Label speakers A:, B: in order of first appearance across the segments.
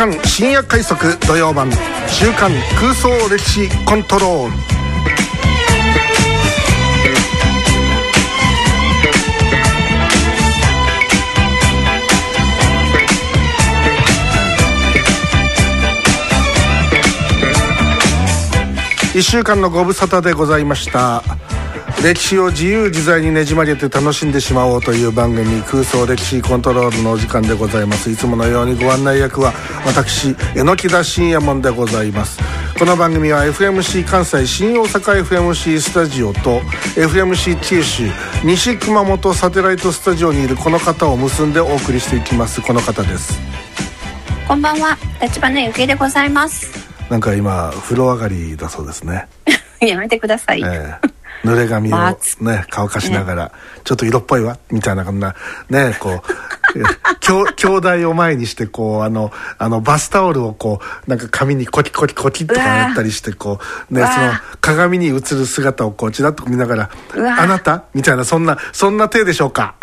A: 刊深夜快速土曜版週刊空想歴史コントロール。1週間のご無沙汰でございました。歴史を自由自在にねじ曲げて楽しんでしまおうという番組、空想歴史コントロールのお時間でございます。いつものようにご案内役は私榎田信也門でございます。この番組は FMC 関西新大阪 FMC スタジオと FMC 九州西熊本サテライトスタジオにいるこの方を結んでお送りしていきます。この方です。
B: こんばんは、立花ゆきでございます。なん
A: か今風呂上がりだそうですね。
B: やめてください、
A: 濡れ髪をね乾かしながら、ちょっと色っぽいわみたいなこんなねこう兄弟を前にしてこうバスタオルをこうなんか髪にコキコキコキとかやったりしてこうね、その鏡に映る姿をこうちらっと見ながらあなたみたいなそんな手でしょうか。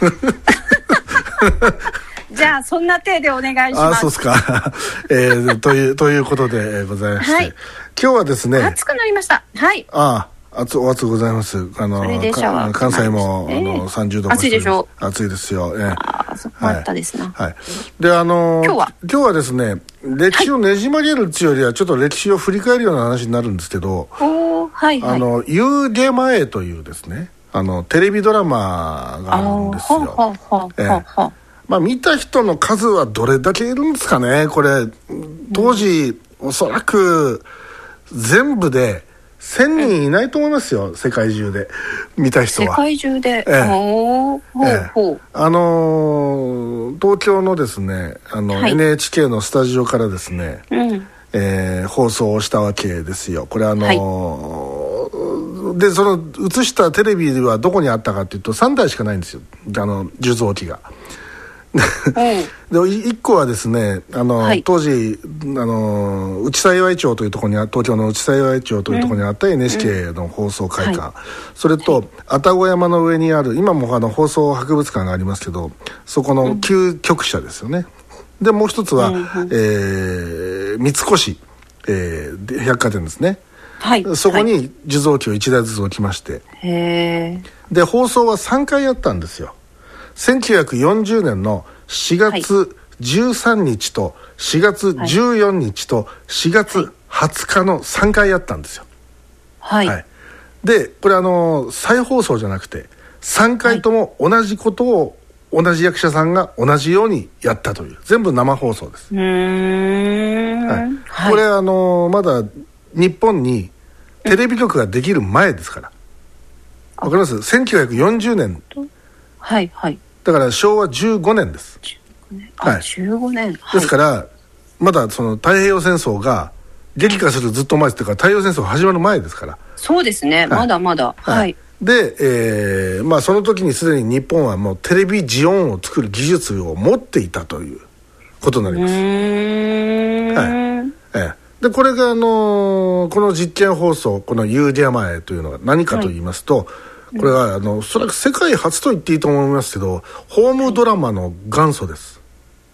B: じゃあそんな手でお願いします。
A: そうですか。ということでございまして、今日はですね
B: 暑くなりました。
A: お暑ございます。
B: それでシャワー
A: 関西も30度
B: 暑いでしょ。
A: 暑いですよ。
B: そうあったですな。
A: で今日はですね歴史をねじ曲げるっていうよりはちょっと歴史を振り返るような話になるんですけど、夕げ前というですねテレビドラマがあるんですよ。見た人の数はどれだけいるんですかね。これ当時おそらく全部で1000人いないと思いますよ、世界中で見た人は。
B: 世界中で、
A: 東京のですねNHK のスタジオからですね、放送をしたわけですよ。これでその映したテレビはどこにあったかというと3台しかないんですよ、受像機が。で1個はですね当時内幸町というところに東京の内幸町というところにあった NHK の放送会館、それと愛宕山の上にある今も放送博物館がありますけどそこの旧局舎ですよね。でもう一つは、三越、百貨店ですね、そこに受像機を1台ずつ置きまして、で放送は3回やったんですよ。1940年の4月13日と4月14日と4月20日の3回やったんですよ。でこれ再放送じゃなくて3回とも同じことを同じ役者さんが同じようにやったという全部生放送です。これまだ日本にテレビ局ができる前ですから。わかります？ 1940 年だから昭和15年です。
B: 15年、
A: ですからまだその太平洋戦争が激化するずっと前っていうか太平洋戦争始まる前ですから。
B: そうですね、まだまだ。
A: で、その時にすでに日本はもうテレビジオンを作る技術を持っていたということになります。でこれがこの実験放送この夕げ前というのが何かと言いますと、これはおそらく世界初と言っていいと思いますけどホームドラマの元祖です。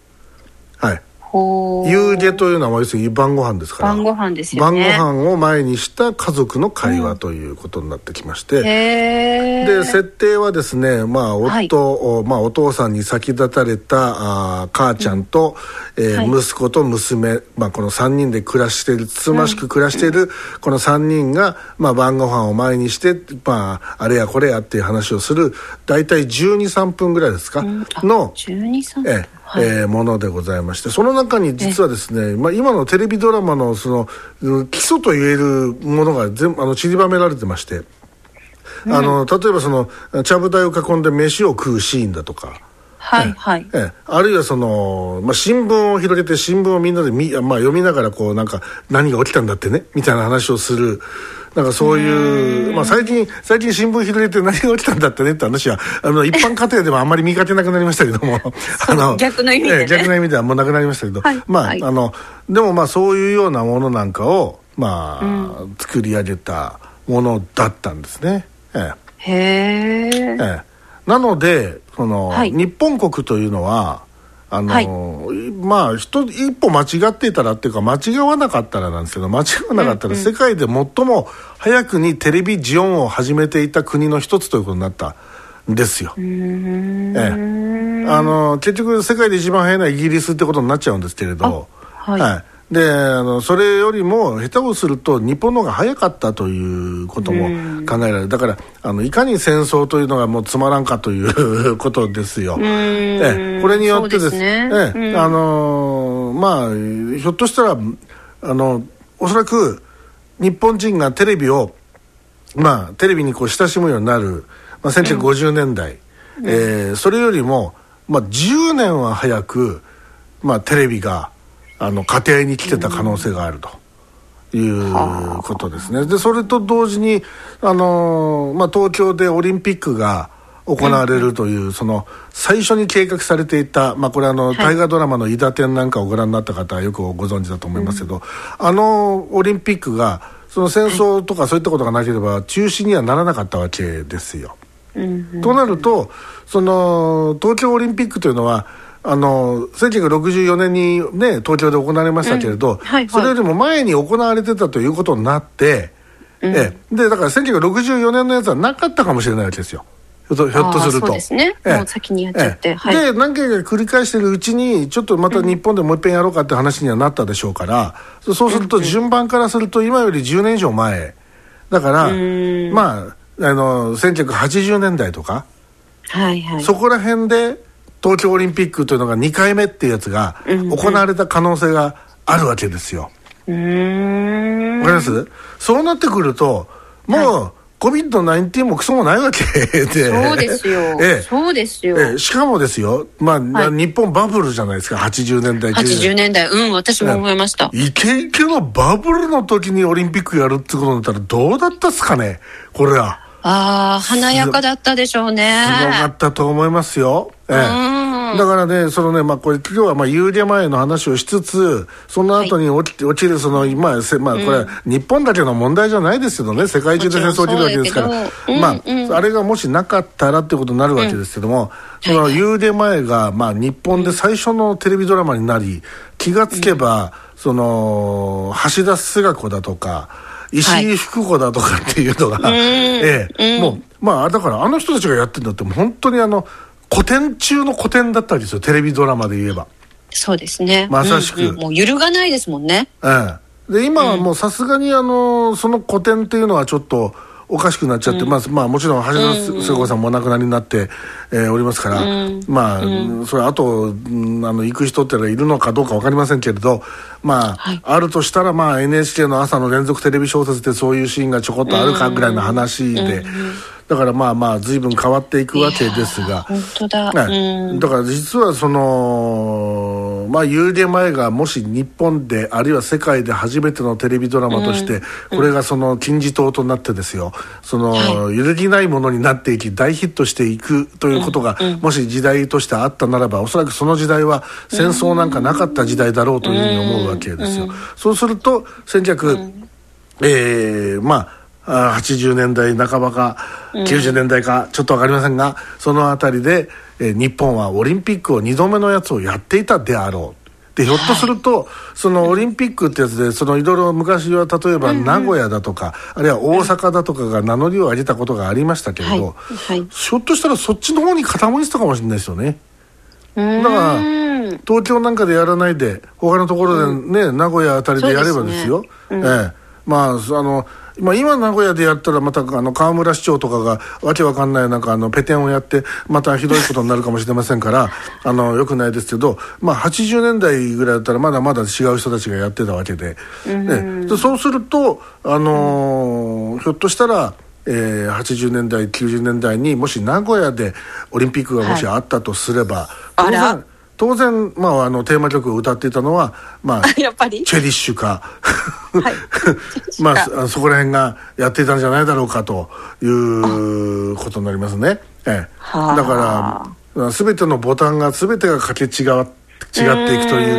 A: 夕げというのは要するに晩ご飯ですから、
B: 晩ご飯ですよね。
A: 晩ご飯を前にした家族の会話ということになってきまして、で設定はですね、お父さんに先立たれた母ちゃんと、息子と娘、この3人で暮らしているつつましく暮らしているこの3人が、晩ご飯を前にして、あれやこれやっていう話をするだいたい 12,3 分ぐらいですか、のものでございまして、その中に実はですね、今のテレビドラマのその基礎と言えるものが全部散りばめられてまして、例えばそのちゃぶ台を囲んで飯を食うシーンだとか、あるいはその、新聞を広げて新聞をみんなで読みながらこうなんか何が起きたんだってねみたいな話をする。なんかそういう、最近新聞広げて何が起きたんだってねって話は一般家庭ではあんまり見かけなくなりましたけども
B: 逆の意味でね、
A: 逆の意味ではもうなくなりましたけど、でもそういうようなものなんかを作り上げたものだったんですね。なので日本国というのはまあ一歩間違っていたらっていうか間違わなかったらなんですけど、間違わなかったら世界で最も早くにテレビジオンを始めていた国の一つということになったんですよ。結局世界で一番早いのはイギリスってことになっちゃうんですけれど、でそれよりも下手をすると日本の方が早かったということも考えられる。だからいかに戦争というのがもうつまらんかということですよ。これによってですね、まあひょっとしたらおそらく日本人がテレビをテレビにこう親しむようになる、1950年代、それよりも、10年は早く、テレビが家庭に来てた可能性があるということですね。でそれと同時に東京でオリンピックが行われるという、その最初に計画されていた、これ大河ドラマの伊達天なんかをご覧になった方はよくご存知だと思いますけど、オリンピックがその戦争とかそういったことがなければ中止にはならなかったわけですよ。となるとその東京オリンピックというのは1964年に、東京で行われましたけれど、それよりも前に行われてたということになって、でだから1964年のやつはなかったかもしれないわけですよ。ひょっとすると。
B: そうですね。もう先にやっちゃって。
A: で何回か繰り返してるうちにちょっとまた日本でもう一遍やろうかって話にはなったでしょうから、そうすると順番からすると今より10年以上前だから、1980年代とか、そこら辺で東京オリンピックというのが2回目っていうやつが行われた可能性があるわけですよ。わかります？そうなってくるともう、COVID-19 もクソもないわけで。
B: そうですよ。そうですよ。
A: しかもですよ、日本バブルじゃないですか、80年代。
B: 80年代、私も思いました。
A: イケイケのバブルの時にオリンピックやるってことになったらどうだったっすかね、これは。
B: 華やかだったでしょうね。
A: すごかったと思いますよ。だからね、これ今日は夕出前の話をしつつ、その後に起きるこれ日本だけの問題じゃないですけどね、世界中で戦争起きるわけですから、あれがもしなかったらってことになるわけですけども、その夕出前が日本で最初のテレビドラマになり、気がつけば橋田壽賀子だとか石井福子だとかっていうのが、もうだからあの人たちがやってるんだって本当に古典中の古典だったわけですよ、テレビドラマで言えば。
B: そうですね。
A: まさしく、
B: もう揺るがないですもんね。
A: で今はもうさすがにその古典っていうのはちょっとおかしくなっちゃって、もちろん橋田壽賀子さんもお亡くなりになって、おりますから、それあと行く人ってのはいるのかどうか分かりませんけれど、あるとしたらNHK の朝の連続テレビ小説でそういうシーンがちょこっとあるかぐらいの話で、だから随分変わっていくわけですが、
B: 本当だ。
A: だから実は夕出前がもし日本であるいは世界で初めてのテレビドラマとして、これが金字塔となってですよ、揺るぎないものになっていき大ヒットしていくということが、もし時代としてあったならば、おそらくその時代は戦争なんかなかった時代だろうというふうに思うわけですよ。そうすると80年代半ばか90年代かちょっと分かりませんが、そのあたりで、日本はオリンピックを2度目のやつをやっていたであろう。でひょっとすると、そのオリンピックってやつでいろいろ昔は例えば名古屋だとか、あるいは大阪だとかが名乗りを上げたことがありましたけれど、ひょっとしたらそっちの方に傾いてたかもしれないですよね。だから東京なんかでやらないで他のところで名古屋あたりでやればですよ。今名古屋でやったらまた河村市長とかがわけわかんないペテンをやってまたひどいことになるかもしれませんからよくないですけど、80年代ぐらいだったらまだまだ違う人たちがやってたわけで、そうするとひょっとしたら80年代90年代にもし名古屋でオリンピックがもしあったとすれば、当然、テーマ曲を歌っていたのは、
B: やっぱり
A: チェリッシュか、そこら辺がやっていたんじゃないだろうかということになりますね。だから全てのボタンが全てが掛け違っていくという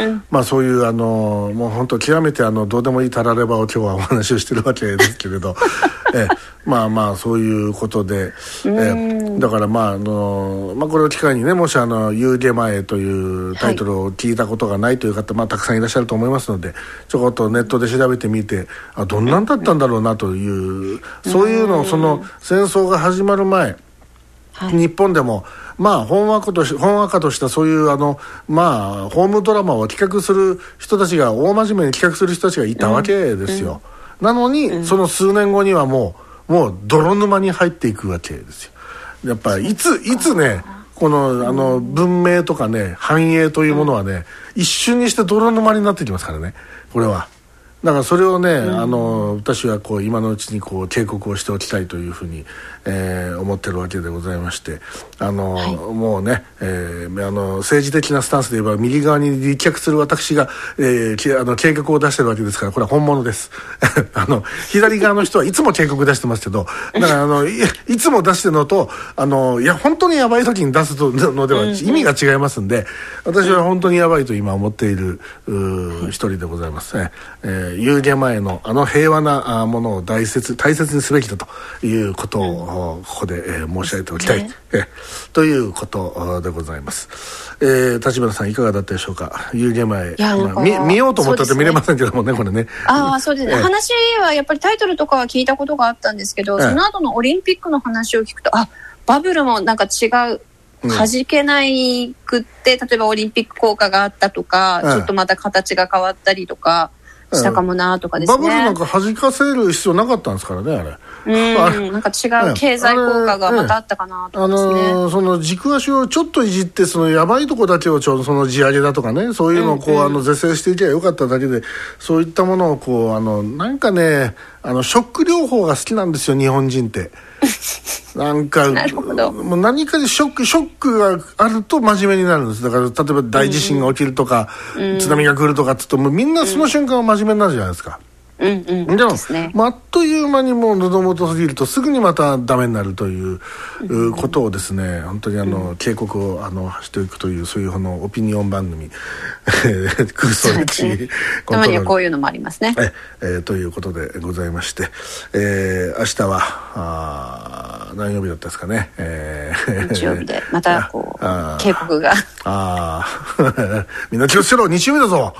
A: まあそういうもう本当極めてどうでもいいたらればを今日はお話をしてるわけですけれどまあそういうことで、だからまあこれを機会にね、もし夕げ前というタイトルを聞いたことがないという方、たくさんいらっしゃると思いますので、ちょこっとネットで調べてみて、どんなんだったんだろうなという、そういうのをその戦争が始まる前、日本でもほんわかとしたそういうホームドラマを企画する人たちが、大真面目に企画する人たちがいたわけですよ。なのに、その数年後にはもう泥沼に入っていくわけですよ。やっぱりいつね、この文明とかね、繁栄というものはね、一瞬にして泥沼になってきますからね、これは。だからそれをね、私は今のうちに警告をしておきたいというふうに、思ってるわけでございまして、もうね、政治的なスタンスで言えば右側に立脚する私が、計画を出してるわけですから、これは本物です左側の人はいつも警告出してますけど、だからいつも出してるのといや本当にやばい時に出すのでは意味が違いますんで、私は本当にやばいと今思っている一人でございますね。夕げ前の平和なものを大切にすべきだということをここで、申し上げておきたい、ということでございます。立花さんいかがだったでしょうか。夕げ前、見ようと思ったって見れませんけどもね、これね。
B: そうですね、話はやっぱりタイトルとかは聞いたことがあったんですけど、その後のオリンピックの話を聞くと、バブルもなんか違う、弾けないくって、例えばオリンピック効果があったとか、ちょっとまた形が変わったりとかしたかもなとかですね。
A: バブルなんか弾かせる必要なかったんですからね、あれ。
B: なんか違う経済効果がまたあったかなと思いますね。
A: その軸足をちょっといじって、そのやばいとこだけをその地上げだとかね、そういうのを是正していけばよかっただけで、そういったものをなんかね、ショック療法が好きなんですよ、日本人って。なんかもう何かでショックがあると真面目になるんです。だから例えば大地震が起きるとか、津波が来るとかって言うと、もうみんなその瞬間は真面目になるじゃないですか。でも、あっという間にもう喉元過ぎるとすぐにまたダメになるということをですね、本当に警告をしていくという、そういうオピニオン番組空想日
B: たまにはこういうのもありますね。
A: ということでございまして、明日は何曜日だったですかね。
B: 日曜日でまた警告が
A: みんな気をつけろ、日曜日だぞ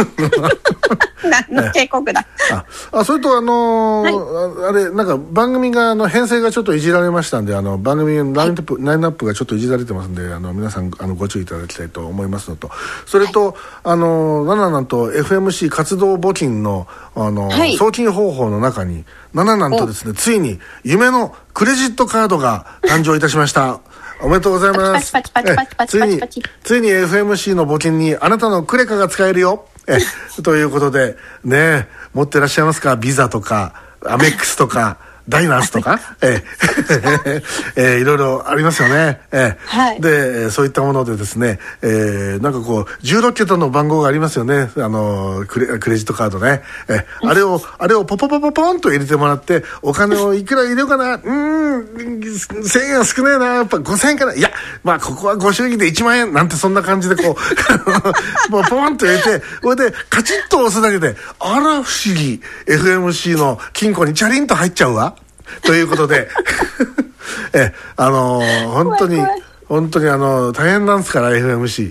B: 何の警告だ。
A: それとあれなんか番組が編成がちょっといじられましたんで、番組のラインナップがちょっといじられてますんで、皆さんご注意いただきたいと思いますのと、それと、なんと FMC 活動募金の送金方法の中になんとですね、ついに夢のクレジットカードが誕生いたしました。おめでとうございます。ついに FMC の募金にあなたのクレカが使えるよ。ということでね、持ってらっしゃいますか？ビザとかアメックスとかダイナースとかいろいろありますよね。でそういったものでですね、なんか16桁の番号がありますよね、クレジットカードね。あれをポポポポポンと入れてもらって、お金をいくら入れようかな、1000円は少ねえな、やっぱ5000円かな、いやここはご祝儀で1万円なんて、そんな感じでもうポンと入れて、これでカチッと押すだけで、あら不思議、 FMC の金庫にチャリンと入っちゃうわということで本当に大変なんですから FMC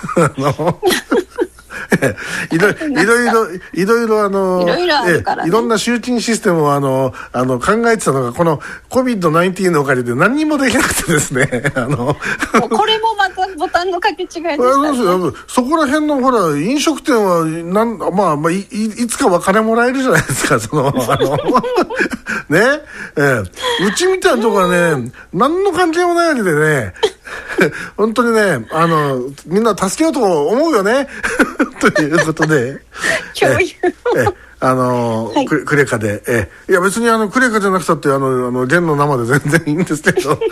A: いろいろ
B: あるからね、
A: いろんな集金システムを考えてたのが、この COVID-19 のおかげで何にもできなくてですね
B: これもまたボタンの掛け違いでしたね。
A: そこら辺のほら飲食店はいつかは金もらえるじゃないですか、ね、うちみたいなとこはね、何の関係もないわけでね本当にね、みんな助けようと思うよねということでクレカで、いや別にクレカじゃなくたって現の生で全然いいんですけど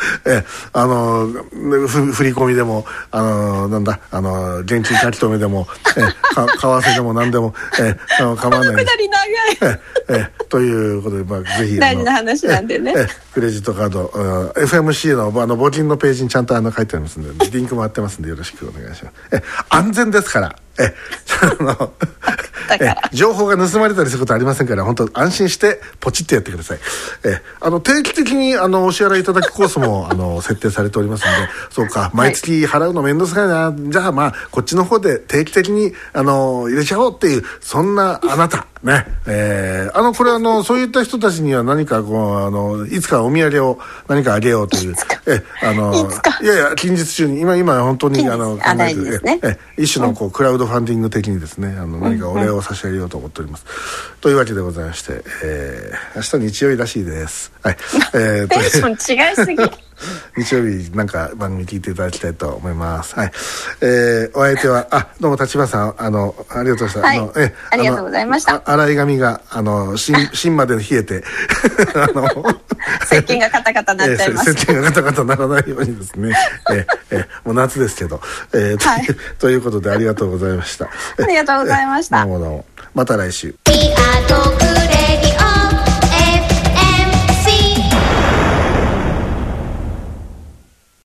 A: 振り込みでも現金書き留めでも為替でも何でも構わないですということで、ぜひ
B: 大事な話なんでね、
A: クレジットカードFMC の募金のページにちゃんと書いてありますんで、リンクも貼ってますんで、よろしくお願いします。安全ですから情報が盗まれたりすることはありませんから、本当安心してポチってやってください。定期的にお支払いいただくコースも設定されておりますので、そうか、毎月払うのめんどくさいな、じゃあまあこっちの方で定期的に入れちゃおうっていう、そんなあなたね、これそういった人たちには何かいつかお土産を何かあげようという、いやいや近日中に今本当に考えて、一種のクラウドファンディング的にですね、何かお礼を差し上げようと思っております。というわけでございまして、明日日曜日らしいです。はい。
B: テンション違いすぎ。
A: 日曜日なんか番組聞いていただきたいと思います。はい。お相手はどうも立花さんありがとうございました。
B: はい。ありがとうございました。
A: 洗い髪が芯まで冷えて
B: 石鹸がカタカタなっちゃいます。
A: 石鹸がカタカタならないようにですね。もう夏ですけど、ということでありがとうございました。
B: ありがとうございました。
A: どうもどうも。また来週。